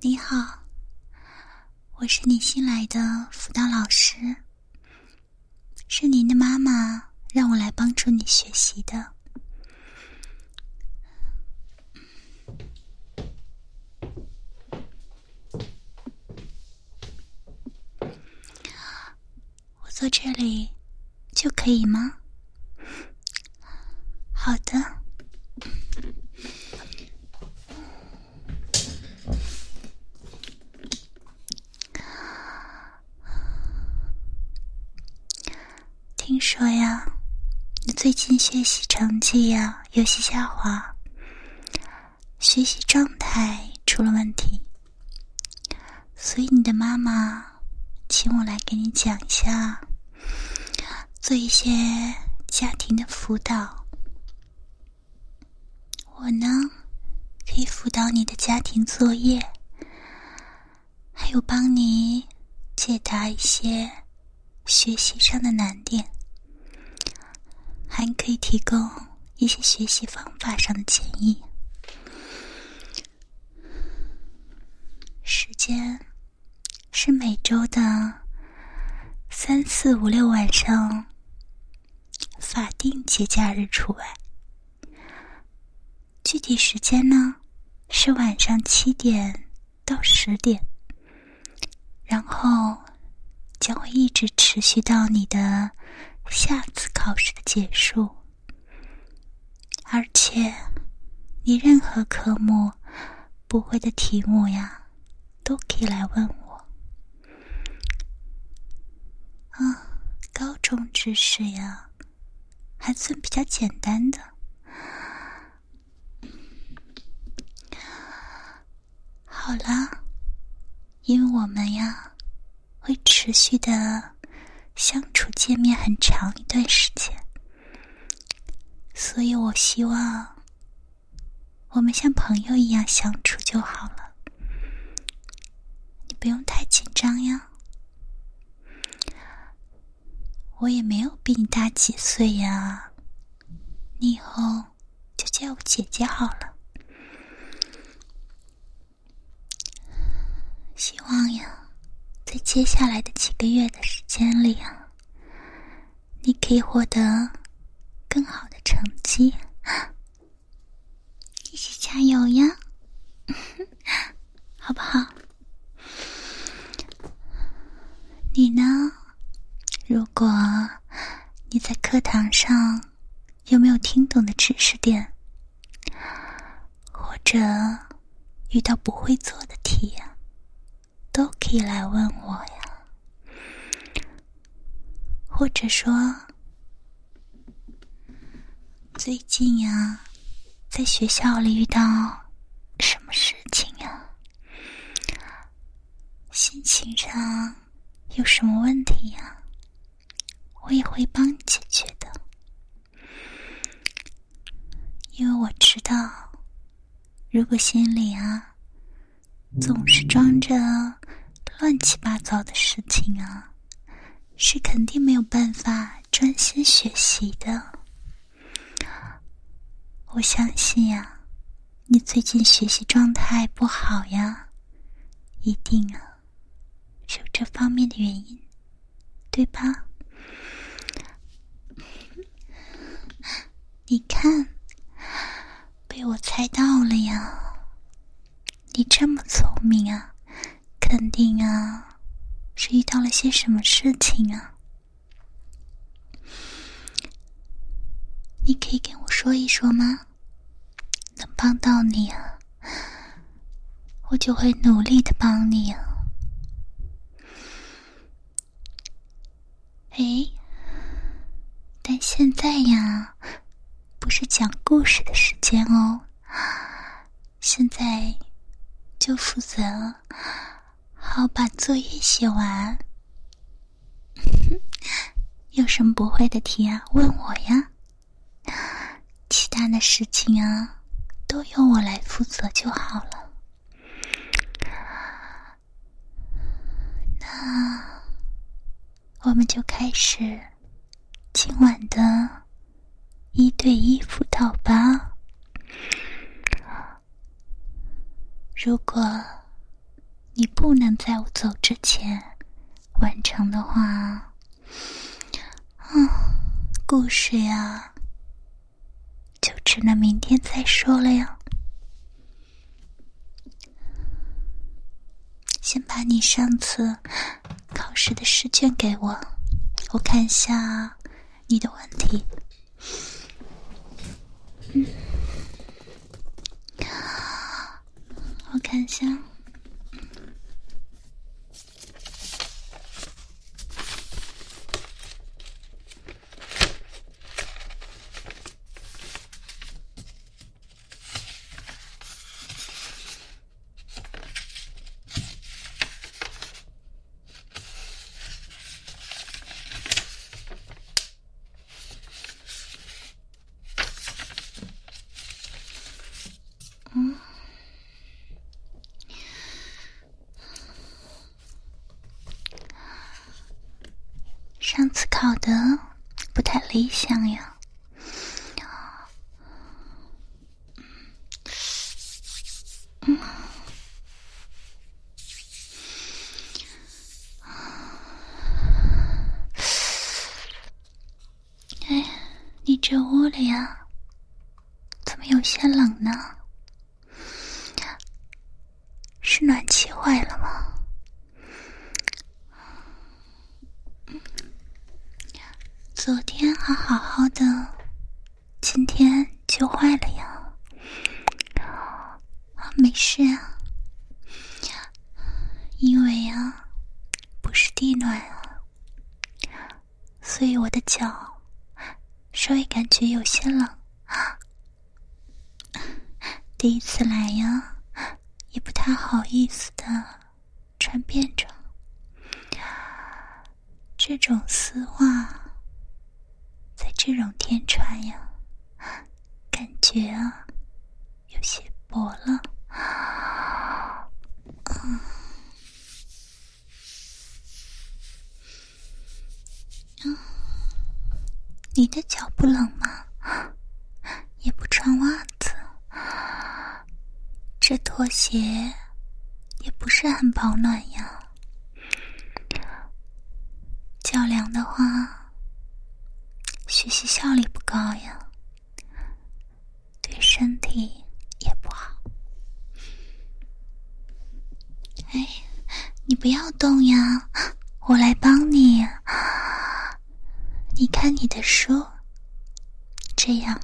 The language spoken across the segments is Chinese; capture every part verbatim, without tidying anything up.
你好，我是你新来的辅导老师，是您的妈妈让我来帮助你学习的。我坐这里就可以吗？好的。听说呀，你最近学习成绩呀有些下滑，学习状态出了问题，所以你的妈妈请我来给你讲一下，做一些家庭的辅导。我呢，可以辅导你的家庭作业，还有帮你解答一些学习上的难点，还可以提供一些学习方法上的建议。时间是每周的三四五六晚上，法定节假日除外。具体时间呢，是晚上七点到十点，然后将会一直持续到你的下次考试的结束。而且你任何科目不会的题目呀，都可以来问我。啊，高中知识呀，还算比较简单的。好了，因为我们呀会持续的相处见面很长一段时间，所以我希望我们像朋友一样相处就好了，你不用太紧张呀。我也没有比你大几岁呀，你以后就叫我姐姐好了。希望呀，在接下来的几个月的时间里啊，你可以获得更好的成绩，一起加油呀，好不好？你呢？如果你在课堂上有没有听懂的知识点，或者遇到不会做的题呀，都可以来问我呀。或者说最近呀，在学校里遇到什么事情呀，心情上有什么问题呀，我也会帮你解决的。因为我知道，如果心里啊总是装着乱七八糟的事情啊，是肯定没有办法专心学习的。我相信呀，你最近学习状态不好呀，一定啊是有这方面的原因，对吧？你看，被我猜到了呀。你这么聪明啊，肯定啊是遇到了些什么事情啊。你可以跟我说一说吗？能帮到你啊，我就会努力的帮你啊。诶，但现在呀，不是讲故事的时间哦，现在就负责好把作业写完。有什么不会的题啊，问我呀。其他的事情啊，都由我来负责就好了。那我们就开始今晚的一对一辅导吧。如果你不能在我走之前完成的话，嗯，故事呀，就只能明天再说了呀。先把你上次考试的试卷给我，我看一下你的问题。嗯，我看一下。嗯，上次考的不太理想呀。嗯，哎，你这屋里呀，怎么有些冷呢？是暖气坏了吗？昨天还好好的，今天就坏了呀？啊，没事啊，因为啊，不是地暖啊，所以我的脚稍微感觉有些冷。第一次来呀，也不太好意思的穿便装，这种丝袜在这种天穿呀，感觉啊有些薄了。嗯，嗯，你的脚不冷吗？也不穿袜子，这拖鞋也不是很保暖呀。脚凉的话，学习效率不高呀，对身体也不好。哎，你不要动呀，我来帮你。你看你的书，这样，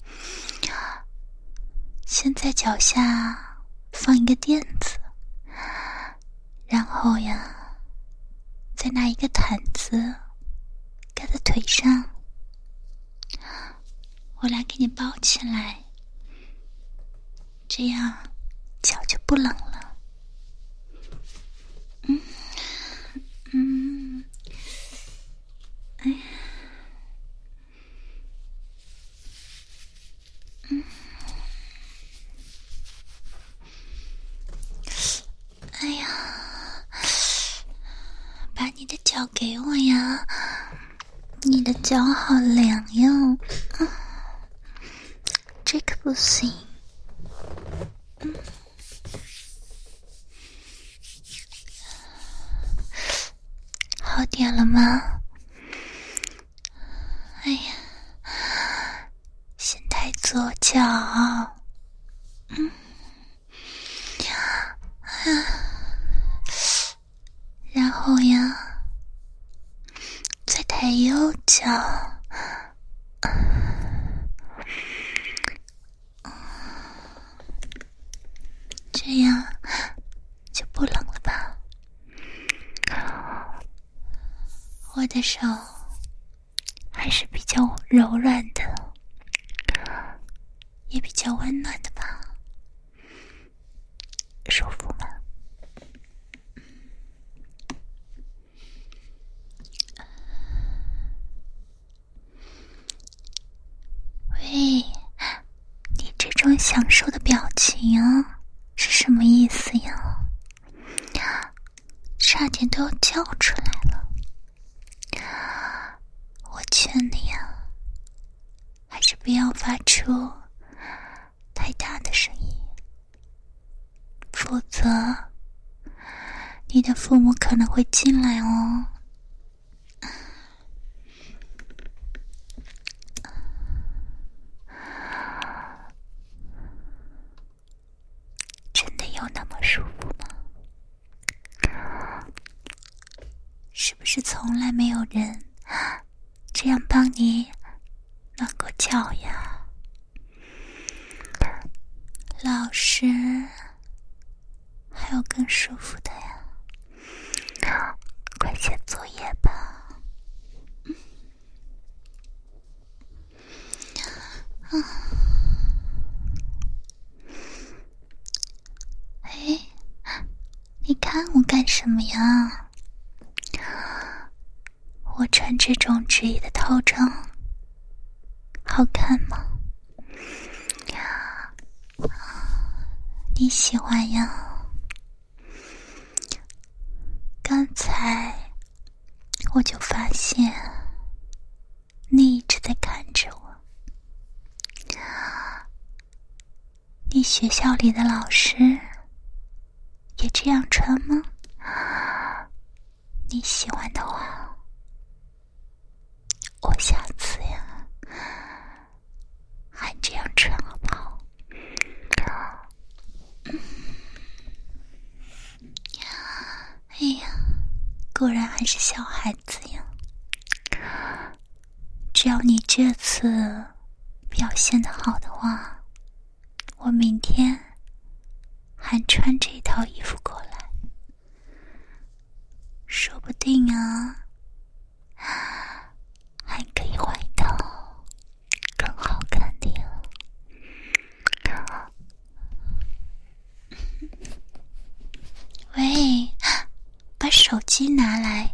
先在脚下放一个垫子，然后呀，再拿一个毯子盖在腿上，我来给你包起来，这样脚就不冷了。嗯嗯，哎，嗯，哎呀，把你的脚给我呀，你的脚好凉哟。嗯，这可不行。嗯，好点了吗？哎呀，先抬左脚，嗯，啊，然后呀，再抬右脚，这样就不冷了吧？我的手还是比较柔软的，也比较温暖的吧？舒服吗？喂，你这种享受的表情啊，是什么意思呀？差点都要叫出来了。我劝你呀，还是不要发出太大的声音，否则你的父母可能会进来哦。真的有那么舒服吗？是不是从来没有人这样帮你暖过脚呀？老师，还有更舒服的呀，快写作业吧。嗯，哎，你看我干什么呀？我穿这种职业的套装好看吗？你喜欢呀？刚才我就发现你一直在看着我。你学校里的老师也这样穿吗？你喜欢的话，我下次呀还这样穿好不好？哎呀，果然还是小孩子呀。只要你这次表现得好的话，我明天还穿这套衣服过来，说不定啊还可以换一套更好看的呀。喂，把手机拿来。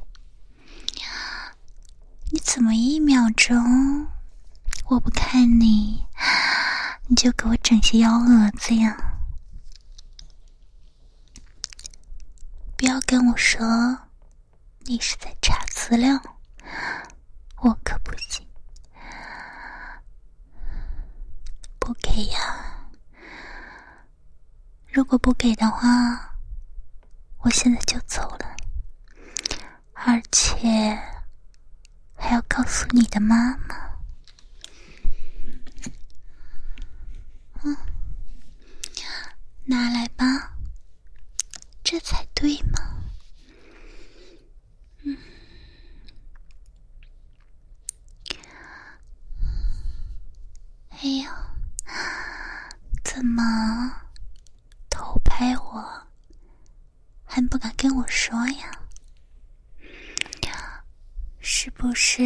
你怎么一秒钟我不看你，你就给我整些幺蛾子呀？不要跟我说你是在查资料，我可不行。不给呀，如果不给的话，我现在就走了，而且还要告诉你的妈妈。嗯，拿来吧，这才对嘛。嗯，哎呀，怎么偷拍我还不敢跟我说呀？是不是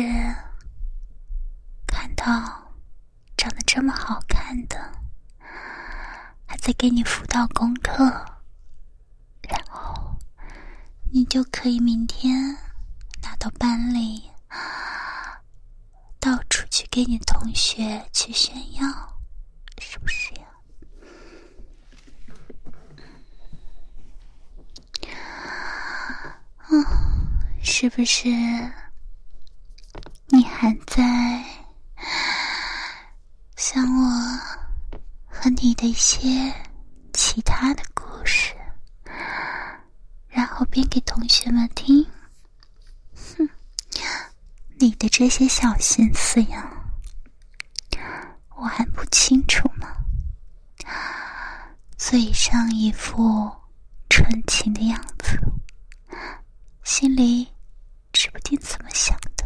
看到长得这么好看的，还在给你辅导功课，然后你就可以明天拿到班里，到处去给你同学去炫耀，是不是呀？嗯，是不是你还在想我和你的一些其他的故事，然后编给同学们听？哼，你的这些小心思呀，我还不清楚吗？嘴上一副纯情的样子，心里指不定怎么想的。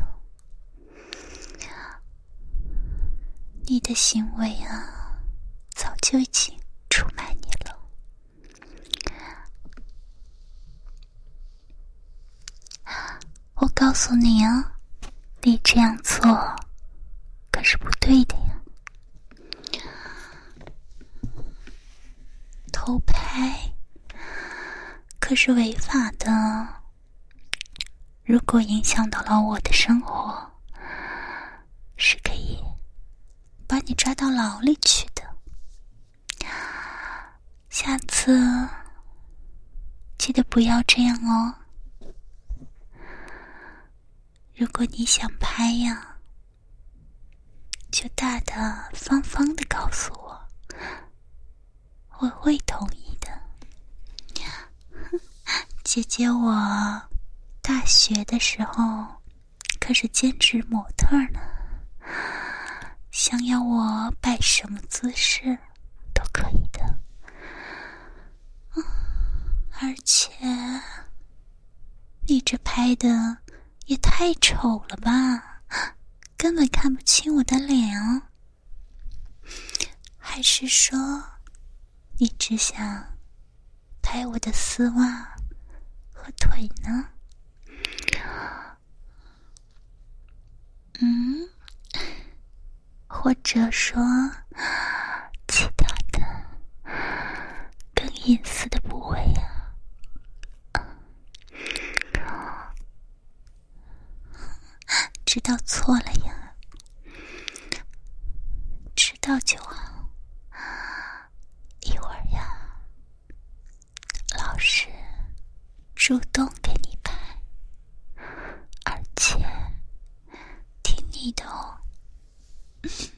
你的行为啊，早就已经出卖你了。我告诉你啊，你这样做可是不对的呀。偷拍可是违法的，如果影响到了我的生活，是可以把你抓到牢里去的。下次记得不要这样哦。如果你想拍呀，就大大方方地告诉我，我会同意的。 姐姐我大学的时候可是兼职模特呢，想要我摆什么姿势都可以的。嗯，而且你这拍的也太丑了吧，根本看不清我的脸哦。还是说你只想拍我的丝袜和腿呢？嗯，或者说其他的更隐私的部位啊？知道错了呀，知道就好。一会儿呀，老师主动给你拍，而且听你的哦。